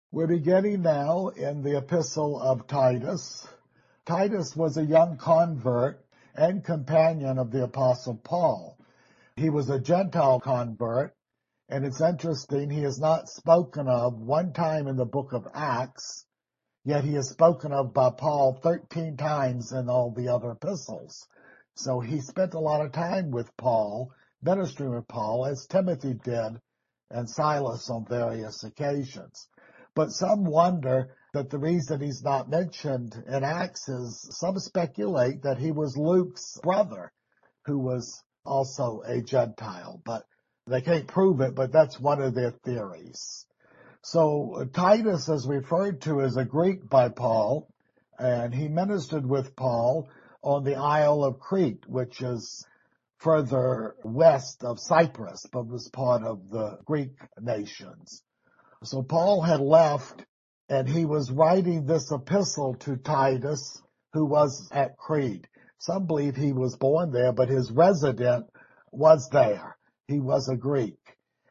We're beginning now in the epistle of Titus. Titus was a young convert and companion of the apostle Paul. He was a Gentile convert, and it's interesting, he is not spoken of one time in the book of Acts, yet he is spoken of by Paul 13 times in all the other epistles. So he spent a lot of time with Paul, ministering with Paul, as Timothy did, and Silas on various occasions. But some wonder that the reason he's not mentioned in Acts is some speculate that he was Luke's brother, who was also a Gentile. But they can't prove it, but that's one of their theories. So Titus is referred to as a Greek by Paul, and he ministered with Paul on the Isle of Crete, which is further west of Cyprus, but was part of the Greek nations. So Paul had left, and he was writing this epistle to Titus, who was at Crete. Some believe he was born there, but his resident was there. He was a Greek.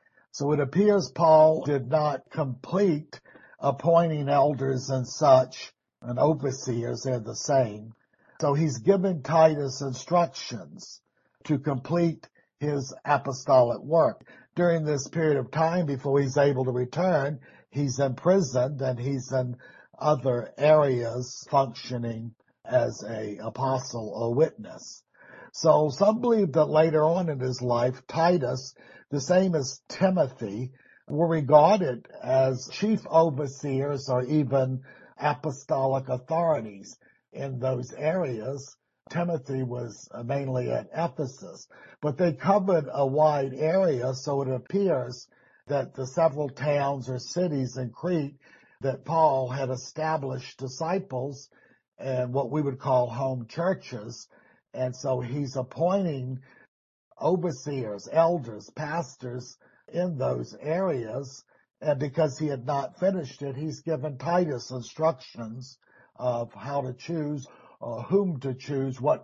So it appears Paul did not complete appointing elders and such, and overseers, they're the same. So he's given Titus instructions to complete his apostolic work. During this period of time before he's able to return, he's imprisoned and he's in other areas functioning as an apostle or witness. So some believe that later on in his life, Titus, the same as Timothy, were regarded as chief overseers or even apostolic authorities in those areas. Timothy was mainly at Ephesus, but they covered a wide area, so it appears that the several towns or cities in Crete that Paul had established disciples and what we would call home churches. And so he's appointing overseers, elders, pastors in those areas. And because he had not finished it, he's given Titus instructions of how to choose, or whom to choose, what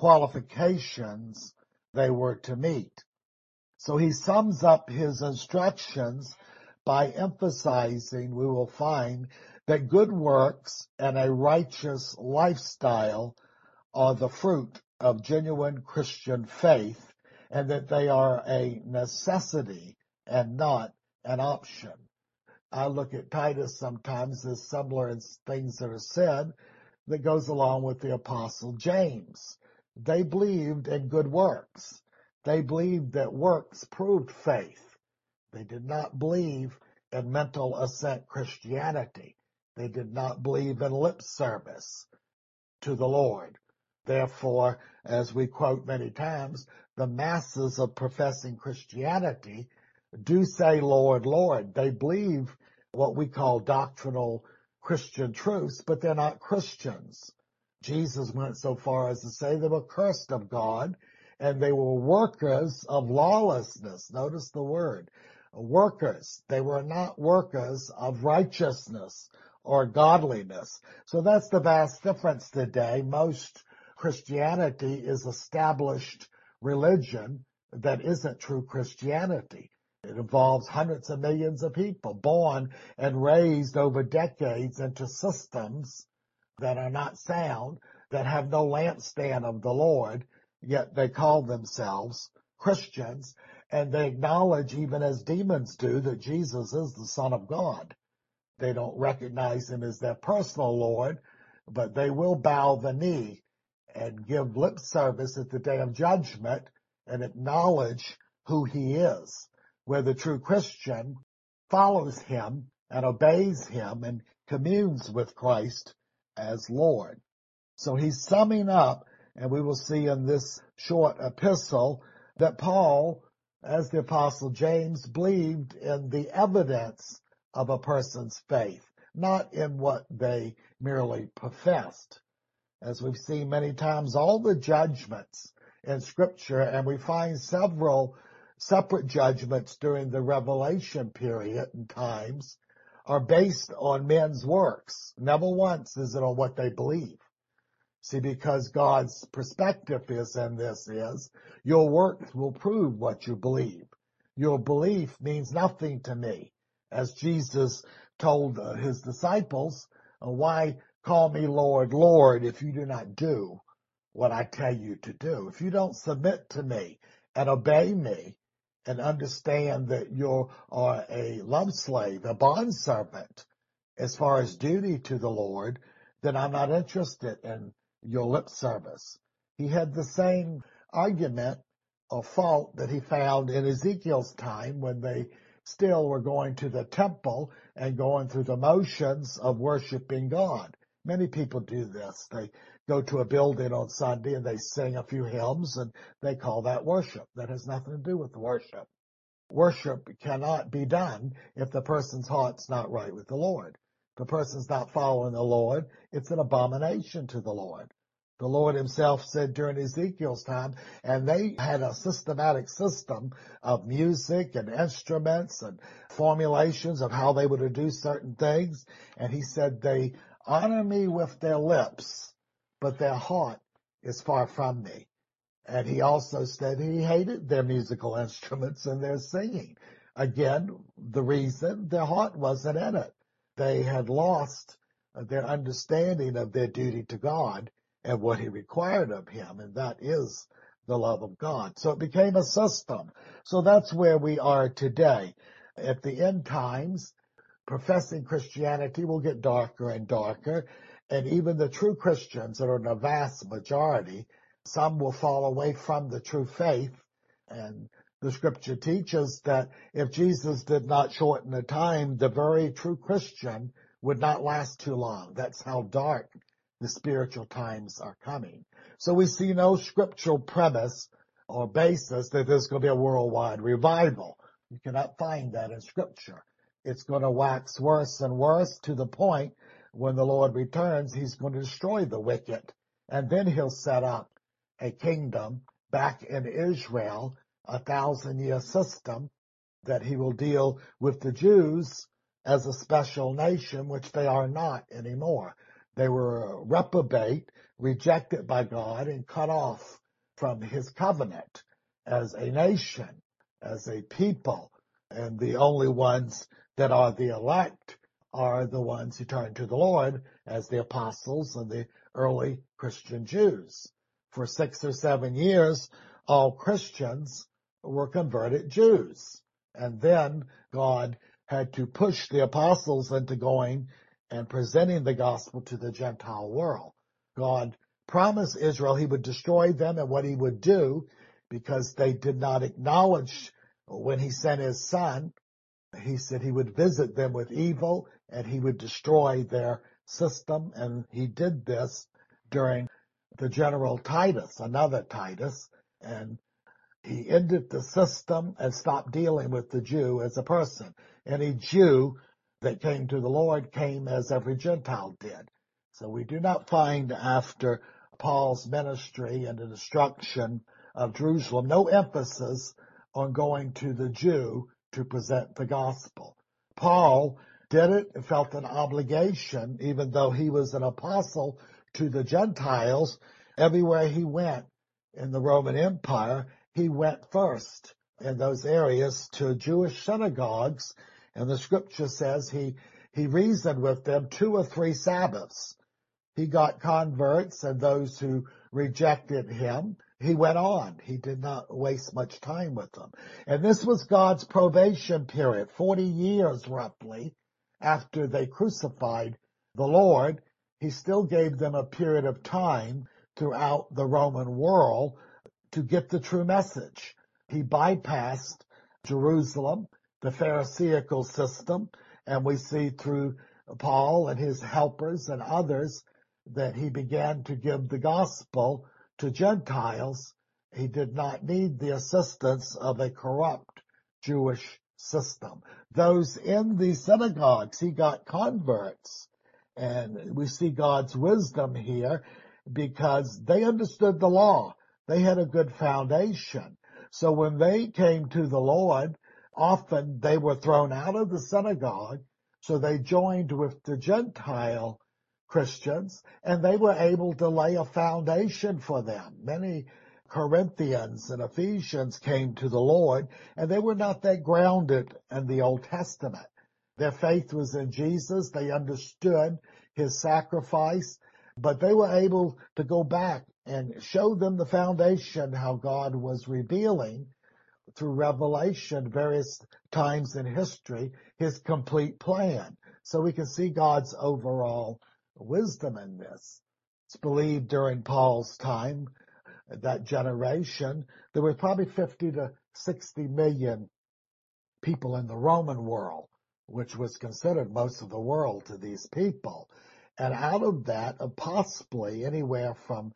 qualifications they were to meet. So he sums up his instructions by emphasizing, we will find, that good works and a righteous lifestyle are the fruit of genuine Christian faith, and that they are a necessity and not an option. I look at Titus sometimes as similar in things that are said that goes along with the Apostle James. They believed in good works. They believed that works proved faith. They did not believe in mental assent Christianity. They did not believe in lip service to the Lord. Therefore, as we quote many times, the masses of professing Christianity do say, Lord, Lord. They believe what we call doctrinal Christian truths, but they're not Christians. Jesus went so far as to say they were cursed of God, and they were workers of lawlessness. Notice the word, workers. They were not workers of righteousness or godliness. So that's the vast difference today. Most Christianity is established religion that isn't true Christianity. It involves hundreds of millions of people born and raised over decades into systems that are not sound, that have no lampstand of the Lord, yet they call themselves Christians, and they acknowledge, even as demons do, that Jesus is the Son of God. They don't recognize him as their personal Lord, but they will bow the knee and give lip service at the day of judgment and acknowledge who he is, where the true Christian follows him and obeys him and communes with Christ as Lord. So he's summing up, and we will see in this short epistle that Paul, as the Apostle James, believed in the evidence of a person's faith, not in what they merely professed. As we've seen many times, all the judgments in Scripture, and we find several separate judgments during the Revelation period and times, are based on men's works. Never once is it on what they believe. See, because God's perspective is your works will prove what you believe. Your belief means nothing to me. As Jesus told his disciples, why call me Lord, Lord, if you do not do what I tell you to do? If you don't submit to me and obey me and understand that you are a love slave, a bondservant, as far as duty to the Lord, then I'm not interested in your lip service. He had the same argument or fault that he found in Ezekiel's time when they still were going to the temple and going through the motions of worshiping God. Many people do this. They go to a building on Sunday and they sing a few hymns and they call that worship. That has nothing to do with worship. Worship cannot be done if the person's heart's not right with the Lord. If the person's not following the Lord, it's an abomination to the Lord. The Lord himself said during Ezekiel's time, and they had a systematic system of music and instruments and formulations of how they were to do certain things. And he said, they honor me with their lips, but their heart is far from me. And he also said he hated their musical instruments and their singing. Again, the reason, their heart wasn't in it. They had lost their understanding of their duty to God and what he required of him, and that is the love of God. So it became a system. So that's where we are today. At the end times, professing Christianity will get darker and darker, and even the true Christians that are in the vast majority, some will fall away from the true faith. And the scripture teaches that if Jesus did not shorten the time, the very true Christian would not last too long. That's how dark the spiritual times are coming. So we see no scriptural premise or basis that there's going to be a worldwide revival. You cannot find that in scripture. It's going to wax worse and worse to the point when the Lord returns, he's going to destroy the wicked. And then he'll set up a kingdom back in Israel, a 1,000-year system that he will deal with the Jews as a special nation, which they are not anymore. They were reprobate, rejected by God, and cut off from his covenant as a nation, as a people. And the only ones that are the elect are the ones who turn to the Lord as the apostles and the early Christian Jews. For 6 or 7 years, all Christians were converted Jews. And then God had to push the apostles into going and presenting the gospel to the Gentile world. God promised Israel he would destroy them and what he would do because they did not acknowledge when he sent his son. He said he would visit them with evil and he would destroy their system. And he did this during the general Titus, another Titus, and he ended the system and stopped dealing with the Jew as a person. Any Jew that came to the Lord came as every Gentile did. So we do not find after Paul's ministry and the destruction of Jerusalem no emphasis on going to the Jew to present the gospel. Paul did it and felt an obligation, even though he was an apostle to the Gentiles. Everywhere he went in the Roman Empire, he went first in those areas to Jewish synagogues, and the scripture says he reasoned with them 2 or 3 Sabbaths. He got converts and those who rejected him. He went on. He did not waste much time with them. And this was God's probation period, 40 years roughly after they crucified the Lord. He still gave them a period of time throughout the Roman world to get the true message. He bypassed Jerusalem, the Pharisaical system, and we see through Paul and his helpers and others that he began to give the gospel to Gentiles. He did not need the assistance of a corrupt Jewish system. Those in the synagogues, he got converts. And we see God's wisdom here because they understood the law. They had a good foundation. So when they came to the Lord, often they were thrown out of the synagogue. So they joined with the Gentile Christians, and they were able to lay a foundation for them. Many Corinthians and Ephesians came to the Lord, and they were not that grounded in the Old Testament. Their faith was in Jesus. They understood his sacrifice, but they were able to go back and show them the foundation, how God was revealing through revelation various times in history his complete plan. So we can see God's overall wisdom in this. It's believed during Paul's time, that generation, there were probably 50 to 60 million people in the Roman world, which was considered most of the world to these people. And out of that, possibly anywhere from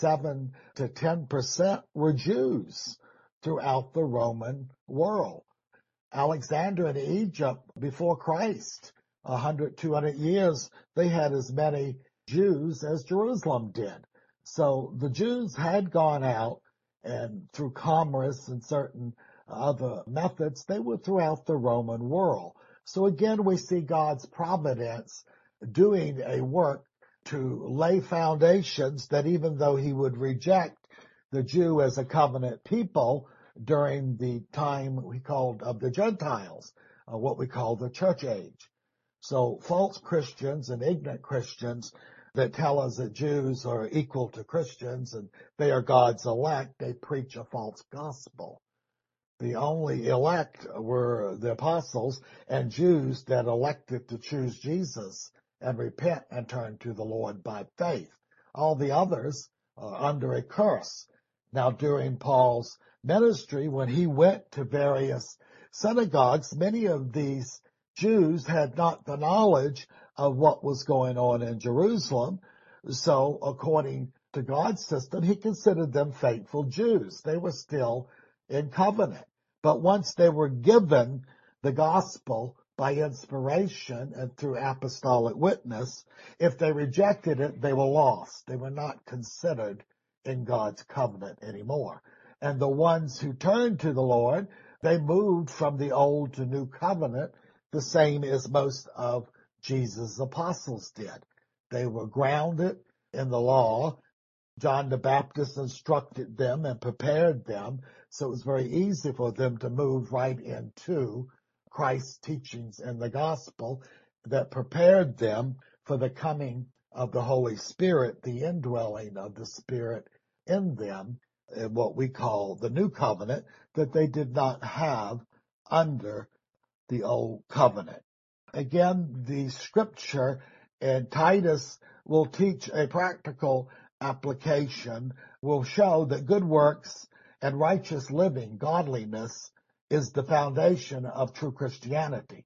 7 to 10% were Jews throughout the Roman world. Alexander in Egypt before Christ, 100, 200 years, they had as many Jews as Jerusalem did. So the Jews had gone out, and through commerce and certain other methods, they were throughout the Roman world. So again, we see God's providence doing a work to lay foundations that even though he would reject the Jew as a covenant people during the time we called of the Gentiles, what we call the church age. So false Christians and ignorant Christians that tell us that Jews are equal to Christians and they are God's elect, they preach a false gospel. The only elect were the apostles and Jews that elected to choose Jesus and repent and turn to the Lord by faith. All the others are under a curse. Now, during Paul's ministry, when he went to various synagogues, many of these Jews had not the knowledge of what was going on in Jerusalem. So, according to God's system, he considered them faithful Jews. They were still in covenant. But once they were given the gospel by inspiration and through apostolic witness, if they rejected it, they were lost. They were not considered in God's covenant anymore. And the ones who turned to the Lord, they moved from the old to new covenant, the same as most of Jesus' apostles did. They were grounded in the law. John the Baptist instructed them and prepared them, so it was very easy for them to move right into Christ's teachings in the gospel that prepared them for the coming of the Holy Spirit, the indwelling of the Spirit in them, what we call the new covenant, that they did not have under the old covenant. Again, the scripture in Titus will teach a practical application, will show that good works and righteous living, godliness, is the foundation of true Christianity.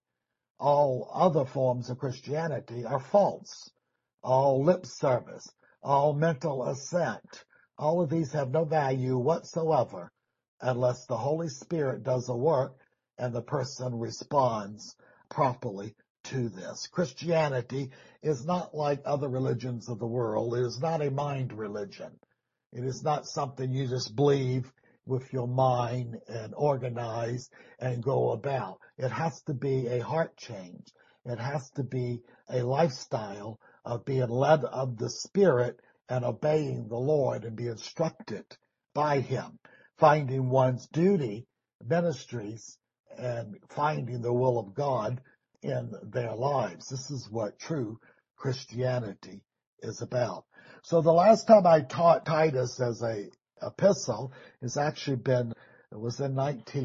All other forms of Christianity are false. All lip service, all mental assent, all of these have no value whatsoever unless the Holy Spirit does a work and the person responds properly to this. Christianity is not like other religions of the world. It is not a mind religion. It is not something you just believe with your mind and organize and go about. It has to be a heart change. It has to be a lifestyle of being led of the Spirit and obeying the Lord and be instructed by him, finding one's duty, ministries, and finding the will of God in their lives. This is what true Christianity is about. So the last time I taught Titus as a epistle has actually been, it was in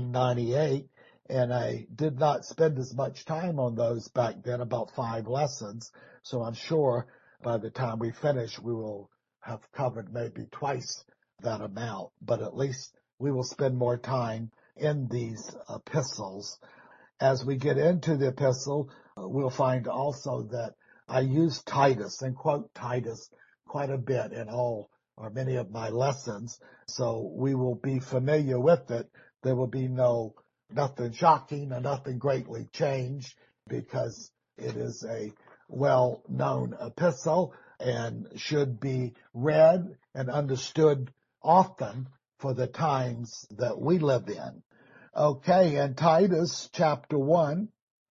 1998, and I did not spend as much time on those back then, about 5 lessons. So I'm sure by the time we finish, we will have covered maybe twice that amount, but at least we will spend more time in these epistles. As we get into the epistle, we'll find also that I use Titus and quote Titus quite a bit in all or many of my lessons, so we will be familiar with it. There will be nothing shocking and nothing greatly changed because it is a well-known epistle and should be read and understood often for the times that we live in. Okay, in Titus chapter 1,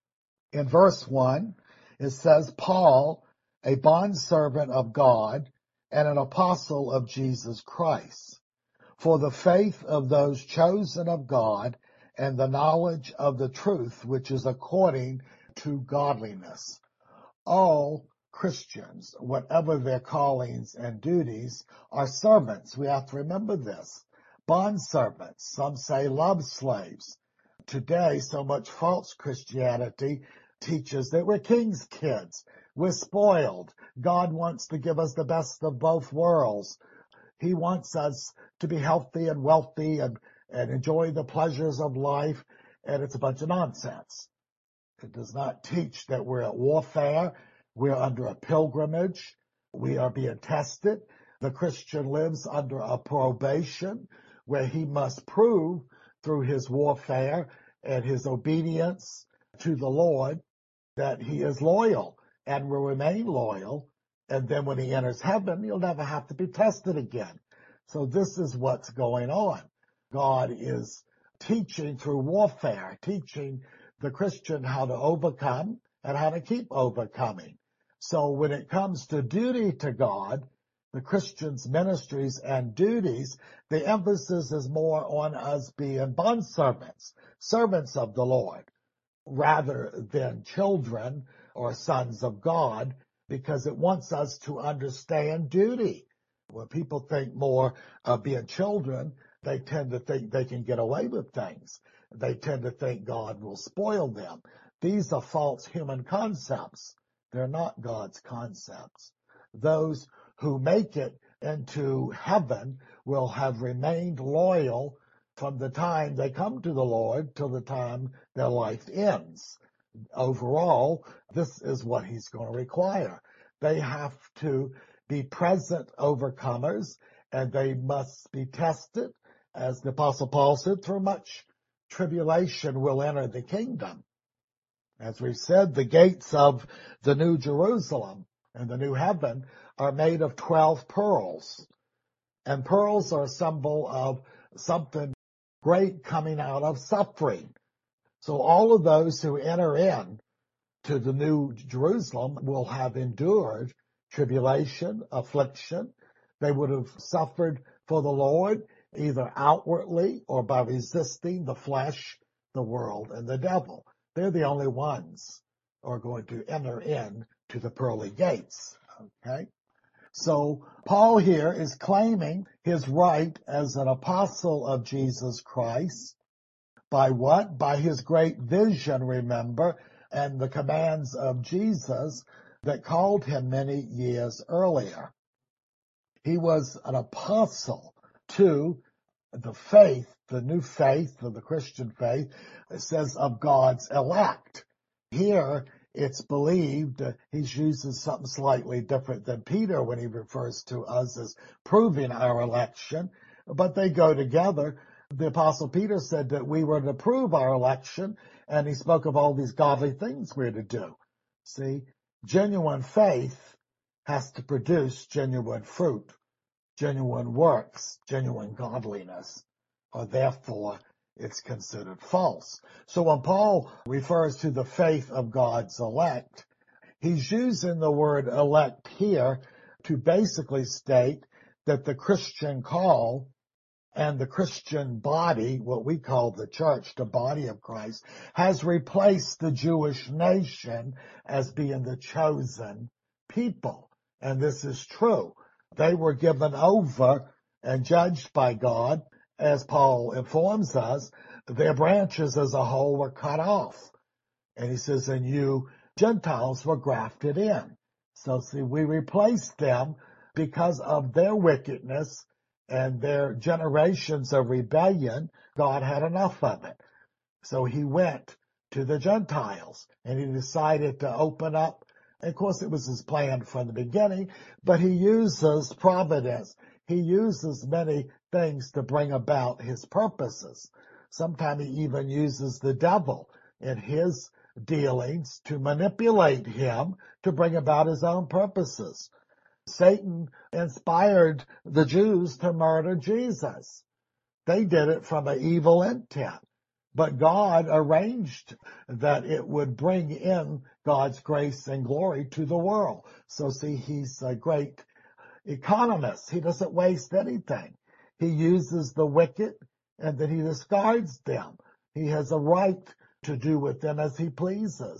in verse 1, it says, Paul, a bondservant of God and an apostle of Jesus Christ, for the faith of those chosen of God and the knowledge of the truth which is according to godliness. All Christians, whatever their callings and duties, are servants. We have to remember this. Bond servants. Some say love slaves. Today, so much false Christianity teaches that we're king's kids. We're spoiled. God wants to give us the best of both worlds. He wants us to be healthy and wealthy and enjoy the pleasures of life. And it's a bunch of nonsense. It does not teach that we're at warfare. We're under a pilgrimage. We are being tested. The Christian lives under a probation where he must prove through his warfare and his obedience to the Lord that he is loyal and will remain loyal. And then when he enters heaven, he'll never have to be tested again. So this is what's going on. God is teaching through warfare, teaching the Christian how to overcome and how to keep overcoming. So when it comes to duty to God, the Christian's ministries and duties, the emphasis is more on us being bondservants, servants of the Lord, rather than children or sons of God, because it wants us to understand duty. When people think more of being children, they tend to think they can get away with things. They tend to think God will spoil them. These are false human concepts. They're not God's concepts. Those who make it into heaven will have remained loyal from the time they come to the Lord till the time their life ends. Overall, this is what he's going to require. They have to be present overcomers, and they must be tested. As the Apostle Paul said, through much tribulation will enter the kingdom. As we said, the gates of the New Jerusalem and the New Heaven are made of 12 pearls. And pearls are a symbol of something great coming out of suffering. So all of those who enter in to the New Jerusalem will have endured tribulation, affliction. They would have suffered for the Lord, either outwardly or by resisting the flesh, the world, and the devil. They're the only ones who are going to enter in to the pearly gates. Okay? So Paul here is claiming his right as an apostle of Jesus Christ. By what? By his great vision, remember, and the commands of Jesus that called him many years earlier. He was an apostle to the faith, the new faith, of the Christian faith, it says of God's elect. Here, it's believed, he's using something slightly different than Peter when he refers to us as proving our election, but they go together. The Apostle Peter said that we were to prove our election, and he spoke of all these godly things we're to do. See, genuine faith has to produce genuine fruit, genuine works, genuine godliness, or therefore it's considered false. So when Paul refers to the faith of God's elect, he's using the word elect here to basically state that the Christian call and the Christian body, what we call the church, the body of Christ, has replaced the Jewish nation as being the chosen people. And this is true. They were given over and judged by God, as Paul informs us. Their branches as a whole were cut off. And he says, and you Gentiles were grafted in. So see, we replaced them because of their wickedness and their generations of rebellion. God had enough of it. So he went to the Gentiles and he decided to open up. Of course, it was his plan from the beginning, but he uses providence. He uses many things to bring about his purposes. Sometimes he even uses the devil in his dealings to manipulate him to bring about his own purposes. Satan inspired the Jews to murder Jesus. They did it from an evil intent. But God arranged that it would bring in God's grace and glory to the world. So see, he's a great economist. He doesn't waste anything. He uses the wicked and then he discards them. He has a right to do with them as he pleases.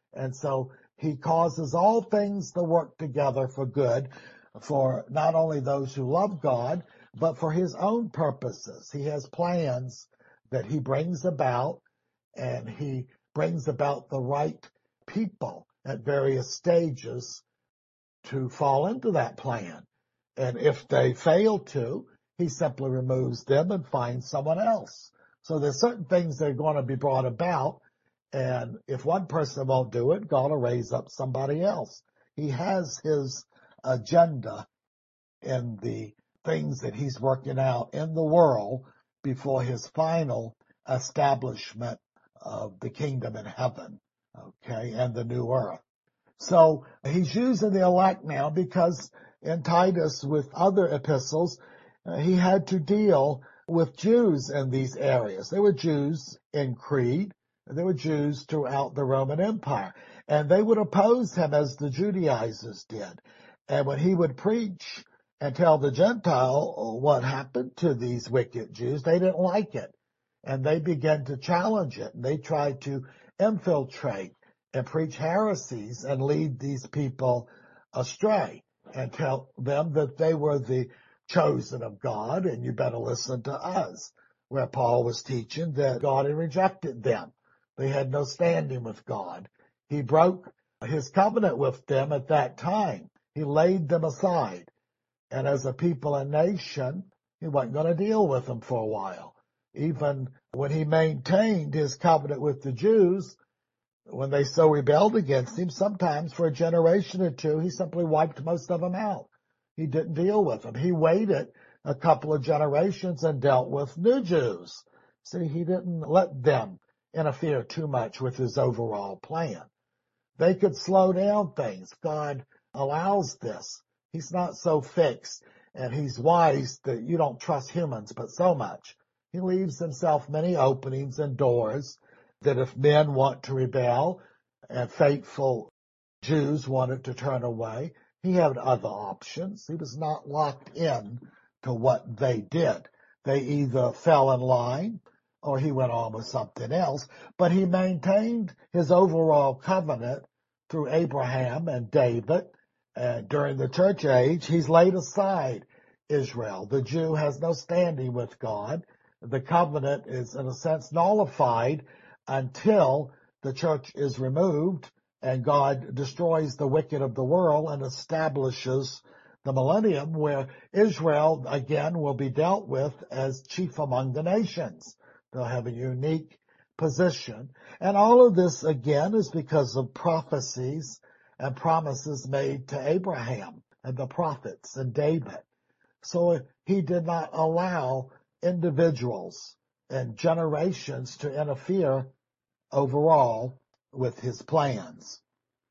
And so he causes all things to work together for good for not only those who love God, but for his own purposes. He has plans that he brings about, and he brings about the right people at various stages to fall into that plan. And if they fail to, he simply removes them and finds someone else. So there's certain things that are going to be brought about, and if one person won't do it, God will raise up somebody else. He has his agenda in the things that he's working out in the world before his final establishment of the kingdom in heaven, okay, and the new earth. So he's using the elect now because in Titus with other epistles, he had to deal with Jews in these areas. There were Jews in Crete, and there were Jews throughout the Roman Empire, and they would oppose him as the Judaizers did. And when he would preach and tell the Gentile what happened to these wicked Jews, they didn't like it. And they began to challenge it. And they tried to infiltrate and preach heresies and lead these people astray and tell them that they were the chosen of God and you better listen to us, where Paul was teaching that God had rejected them. They had no standing with God. He broke his covenant with them at that time. He laid them aside. And as a people and nation, he wasn't going to deal with them for a while. Even when he maintained his covenant with the Jews, when they so rebelled against him, sometimes for a generation or two, he simply wiped most of them out. He didn't deal with them. He waited a couple of generations and dealt with new Jews. See, he didn't let them interfere too much with his overall plan. They could slow down things. God allows this. He's not so fixed, and he's wise that you don't trust humans but so much. He leaves himself many openings and doors that if men want to rebel and faithful Jews wanted to turn away, he had other options. He was not locked in to what they did. They either fell in line or he went on with something else, but he maintained his overall covenant through Abraham and David. And during the church age, he's laid aside Israel. The Jew has no standing with God. The covenant is, in a sense, nullified until the church is removed and God destroys the wicked of the world and establishes the millennium where Israel, again, will be dealt with as chief among the nations. They'll have a unique position. And all of this, again, is because of prophecies and promises made to Abraham and the prophets and David. So he did not allow individuals and generations to interfere overall with his plans.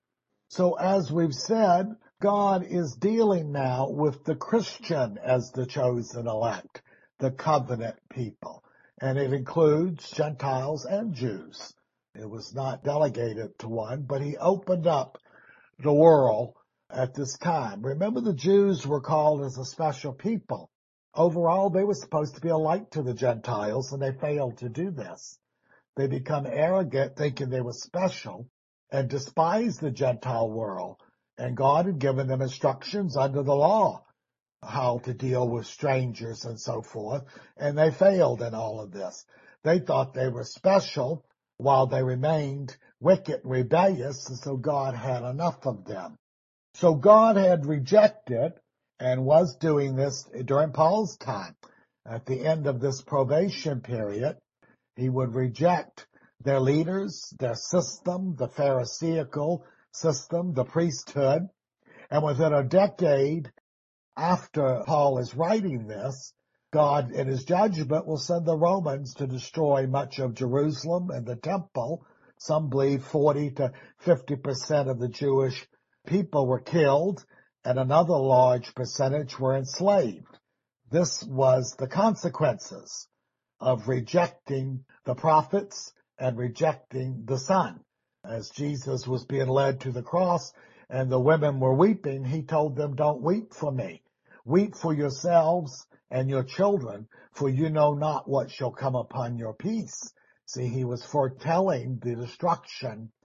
So as we've said, God is dealing now with the Christian as the chosen elect, the covenant people, and it includes Gentiles and Jews. It was not delegated to one, but he opened up the world at this time. Remember, the Jews were called as a special people. Overall, they were supposed to be a light to the Gentiles, and they failed to do this. They become arrogant, thinking they were special, and despised the Gentile world. And God had given them instructions under the law, how to deal with strangers and so forth, and they failed in all of this. They thought they were special while they remained wicked and rebellious, and so God had enough of them. So God had rejected and was doing this during Paul's time. At the end of this probation period, he would reject their leaders, their system, the Pharisaical system, the priesthood. And within a decade after Paul is writing this, God in his judgment will send the Romans to destroy much of Jerusalem and the temple. Some believe 40 to 50% of the Jewish people were killed, and another large percentage were enslaved. This was the consequences of rejecting the prophets and rejecting the Son. As Jesus was being led to the cross and the women were weeping, he told them, "Don't weep for me. Weep for yourselves and your children, for you know not what shall come upon your peace." See, he was foretelling the destruction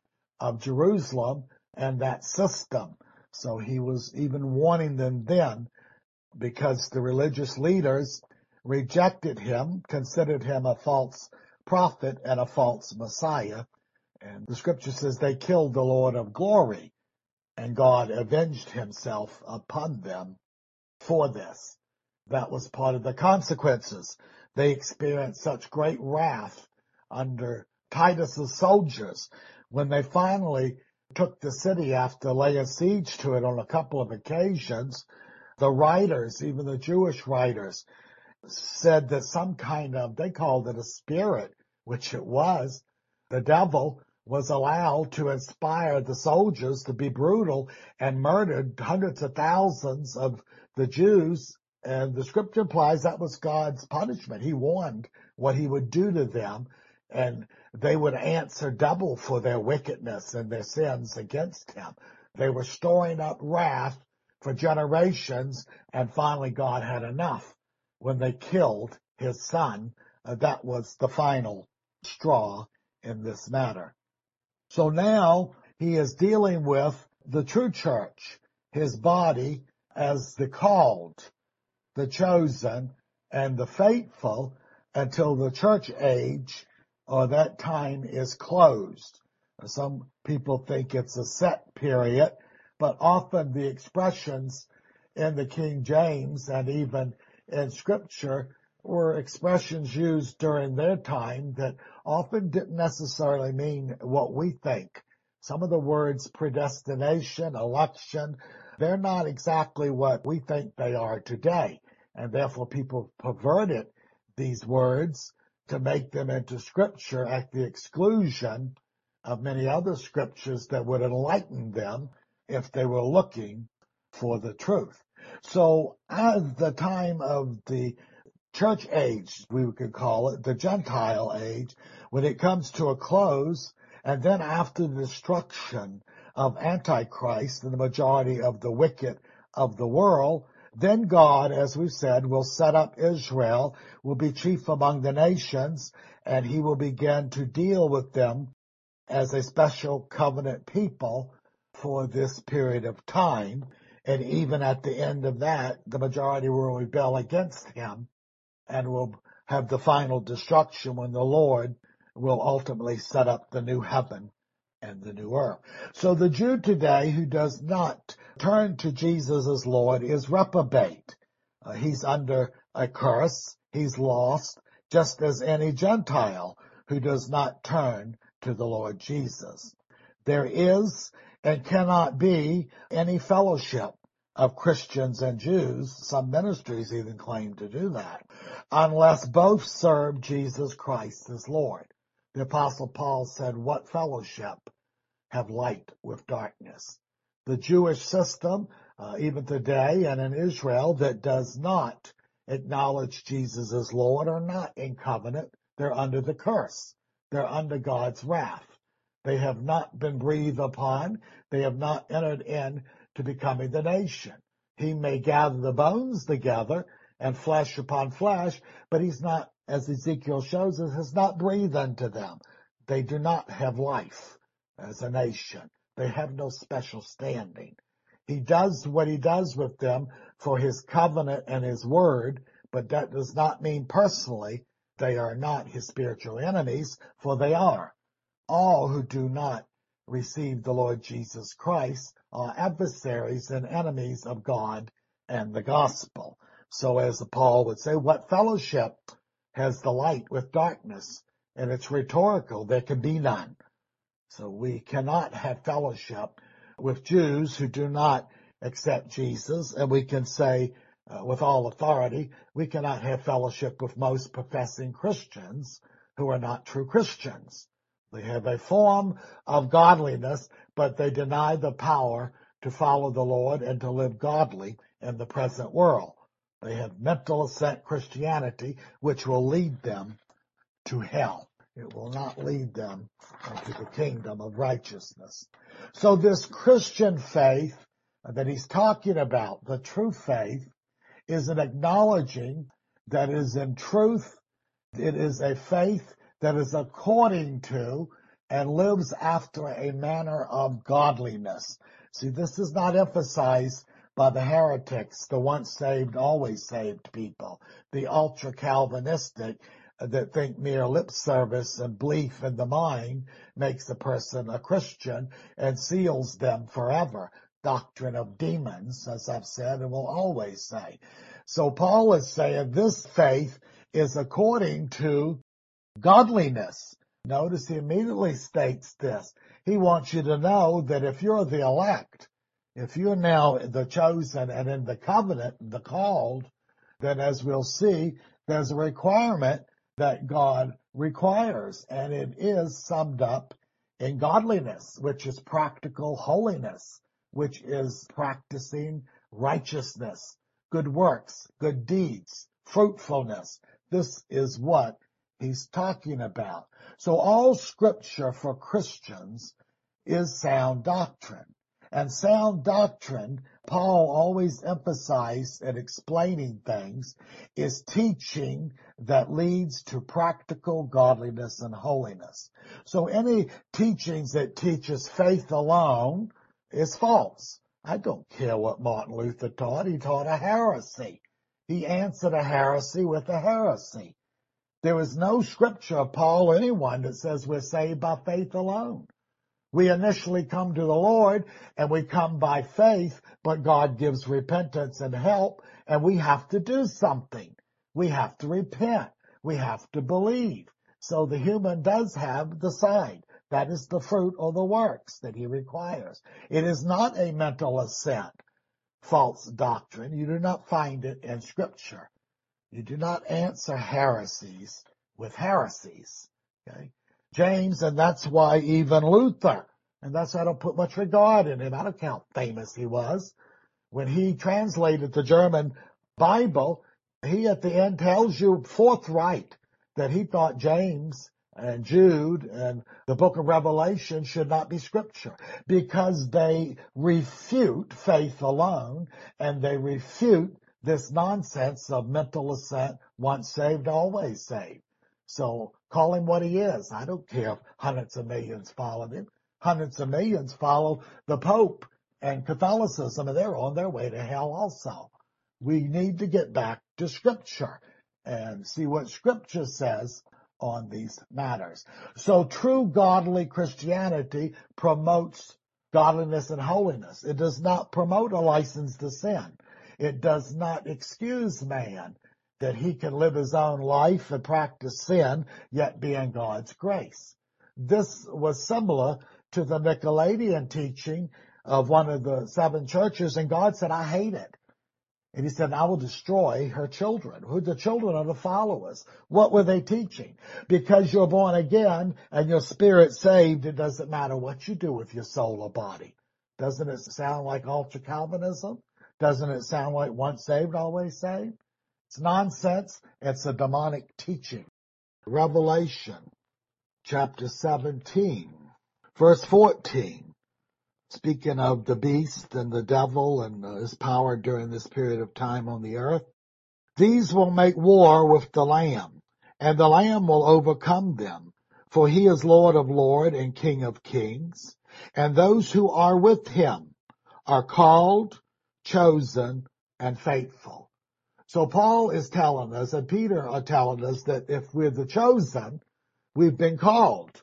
of Jerusalem and that system. So he was even warning them then, because the religious leaders rejected him, considered him a false prophet and a false Messiah. And the scripture says they killed the Lord of glory, and God avenged himself upon them for this. That was part of the consequences. They experienced such great wrath under Titus's soldiers when they finally took the city after laying siege to it on a couple of occasions. The writers, even the Jewish writers, said that some kind of, they called it a spirit, which it was. The devil was allowed to inspire the soldiers to be brutal and murdered hundreds of thousands of the Jews. And the scripture implies that was God's punishment. He warned what he would do to them, and they would answer double for their wickedness and their sins against him. They were storing up wrath for generations, and finally God had enough when they killed his son. That was the final straw in this matter. So now he is dealing with the true church, his body, as the called, the chosen, and the faithful, until the church age, or that time, is closed. Some people think it's a set period, but often the expressions in the King James and even in Scripture were expressions used during their time that often didn't necessarily mean what we think. Some of the words predestination, election, they're not exactly what we think they are today. And therefore people perverted these words to make them into Scripture at the exclusion of many other scriptures that would enlighten them if they were looking for the truth. So at the time of the church age, we could call it the Gentile age, when it comes to a close, and then after the destruction of Antichrist and the majority of the wicked of the world, then God, as we said, will set up Israel, will be chief among the nations, and he will begin to deal with them as a special covenant people for this period of time. And even at the end of that, the majority will rebel against him and will have the final destruction when the Lord will ultimately set up the new heaven and the new earth. So the Jew today who does not turn to Jesus as Lord is reprobate. He's under a curse. He's lost, just as any Gentile who does not turn to the Lord Jesus. There is and cannot be any fellowship of Christians and Jews. Some ministries even claim to do that, unless both serve Jesus Christ as Lord. The Apostle Paul said, what fellowship have light with darkness? The Jewish system, even today and in Israel, that does not acknowledge Jesus as Lord are not in covenant. They're under the curse. They're under God's wrath. They have not been breathed upon. They have not entered in to becoming the nation. He may gather the bones together and flesh upon flesh, but he's not, as Ezekiel shows us, has not breathed unto them. They do not have life as a nation. They have no special standing. He does what he does with them for his covenant and his word, but that does not mean personally they are not his spiritual enemies, for they are. All who do not receive the Lord Jesus Christ are adversaries and enemies of God and the gospel. So as Paul would say, what fellowship has the light with darkness? And it's rhetorical. There can be none. So we cannot have fellowship with Jews who do not accept Jesus. And we can say with all authority, we cannot have fellowship with most professing Christians who are not true Christians. They have a form of godliness, but they deny the power to follow the Lord and to live godly in the present world. They have mental assent Christianity, which will lead them to hell. It will not lead them into the kingdom of righteousness. So this Christian faith that he's talking about, the true faith, is an acknowledging that is in truth. It is a faith that is according to and lives after a manner of godliness. See, this is not emphasized by the heretics, the once saved, always saved people, the ultra-Calvinistic that think mere lip service and belief in the mind makes a person a Christian and seals them forever. Doctrine of demons, as I've said and will always say. So Paul is saying this faith is according to godliness. Notice he immediately states this. He wants you to know that if you're the elect, if you're now the chosen and in the covenant, the called, then as we'll see, there's a requirement that God requires, and it is summed up in godliness, which is practical holiness, which is practicing righteousness, good works, good deeds, fruitfulness. This is what he's talking about. So all scripture for Christians is sound doctrine. And sound doctrine, Paul always emphasized in explaining things, is teaching that leads to practical godliness and holiness. So any teachings that teaches faith alone is false. I don't care what Martin Luther taught. He taught a heresy. He answered a heresy with a heresy. There is no scripture of Paul or anyone that says we're saved by faith alone. We initially come to the Lord and we come by faith, but God gives repentance and help, and we have to do something. We have to repent. We have to believe. So the human does have the side. That is the fruit or the works that he requires. It is not a mental assent, false doctrine. You do not find it in Scripture. You do not answer heresies with heresies. Okay? James, and that's why even Luther, and that's why I don't put much regard in him. I don't count famous he was. When he translated the German Bible, he at the end tells you forthright that he thought James and Jude and the book of Revelation should not be scripture because they refute faith alone and they refute this nonsense of mental assent, once saved, always saved. So call him what he is. I don't care if hundreds of millions followed him. Hundreds of millions follow the Pope and Catholicism, and they're on their way to hell also. We need to get back to Scripture and see what Scripture says on these matters. So true godly Christianity promotes godliness and holiness. It does not promote a license to sin. It does not excuse man that he can live his own life and practice sin, yet be in God's grace. This was similar to the Nicolaitan teaching of one of the seven churches, and God said, I hate it. And he said, I will destroy her children. Who the children are the followers. What were they teaching? Because you're born again and your spirit saved, it doesn't matter what you do with your soul or body. Doesn't it sound like ultra-Calvinism? Doesn't it sound like once saved, always saved? It's nonsense. It's a demonic teaching. Revelation chapter 17, verse 14. Speaking of the beast and the devil and his power during this period of time on the earth, these will make war with the Lamb, and the Lamb will overcome them, for he is Lord of lords and King of kings, and those who are with him are called, chosen, and faithful. So Paul is telling us, and Peter are telling us, that if we're the chosen, we've been called.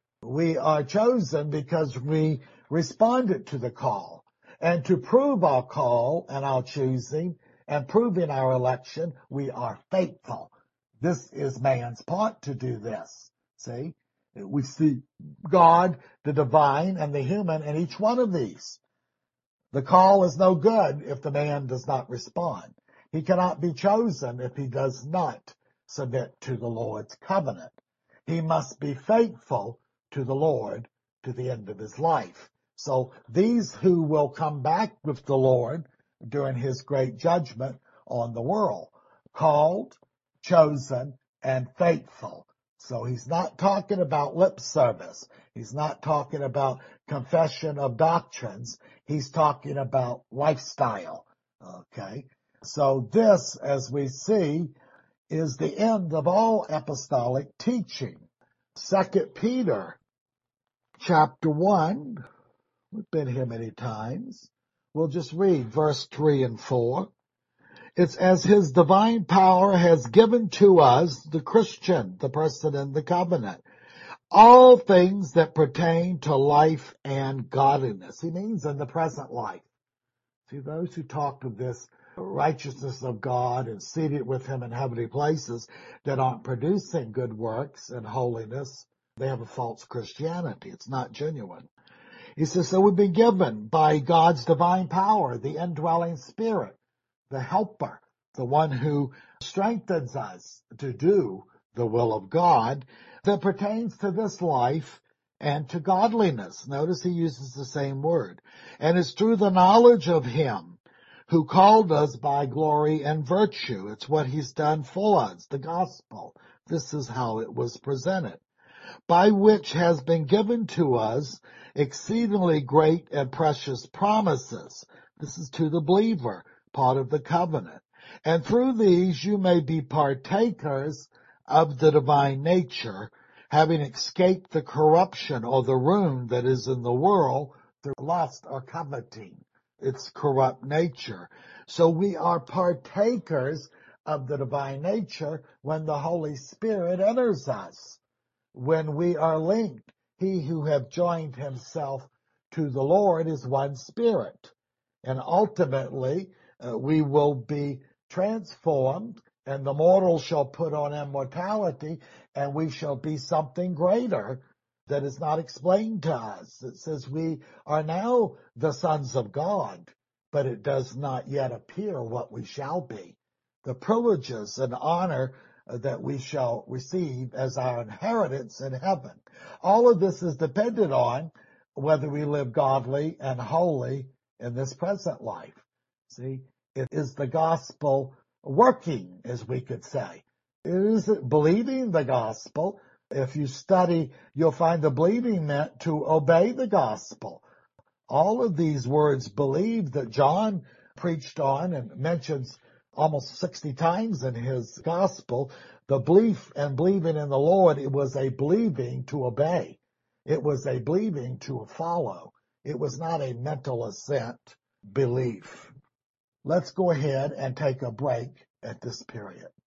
We are chosen because we responded to the call. And to prove our call and our choosing and proving our election, we are faithful. This is man's part to do this. See? We see God, the divine, and the human in each one of these. The call is no good if the man does not respond. He cannot be chosen if he does not submit to the Lord's covenant. He must be faithful to the Lord to the end of his life. So these who will come back with the Lord during his great judgment on the world, called, chosen, and faithful. So he's not talking about lip service. He's not talking about confession of doctrines. He's talking about lifestyle. Okay. So this, as we see, is the end of all apostolic teaching. 2 Peter chapter 1. We've been here many times. We'll just read verse 3 and 4. It's as his divine power has given to us, the Christian, the person in the covenant, all things that pertain to life and godliness. He means in the present life. See, those who talk of this righteousness of God and seated with him in heavenly places that aren't producing good works and holiness, they have a false Christianity. It's not genuine. He says, so we've been given by God's divine power, the indwelling spirit, the helper, the one who strengthens us to do the will of God that pertains to this life and to godliness. Notice he uses the same word. And it's through the knowledge of him who called us by glory and virtue. It's what he's done for us, the gospel. This is how it was presented. By which has been given to us exceedingly great and precious promises. This is to the believer, part of the covenant. And through these you may be partakers of the divine nature, having escaped the corruption or the ruin that is in the world through lust or coveting, its corrupt nature. So we are partakers of the divine nature when the Holy Spirit enters us. When we are linked, he who have joined himself to the Lord is one spirit. And ultimately, we will be transformed, and the mortal shall put on immortality, and we shall be something greater that is not explained to us. It says we are now the sons of God, but it does not yet appear what we shall be. The privileges and honor that we shall receive as our inheritance in heaven. All of this is dependent on whether we live godly and holy in this present life. See, it is the gospel working, as we could say. It isn't believing the gospel. If you study, you'll find the believing meant to obey the gospel. All of these words believe that John preached on and mentions almost 60 times in his gospel, the belief and believing in the Lord, it was a believing to obey. It was a believing to follow. It was not a mental assent belief. Let's go ahead and take a break at this period.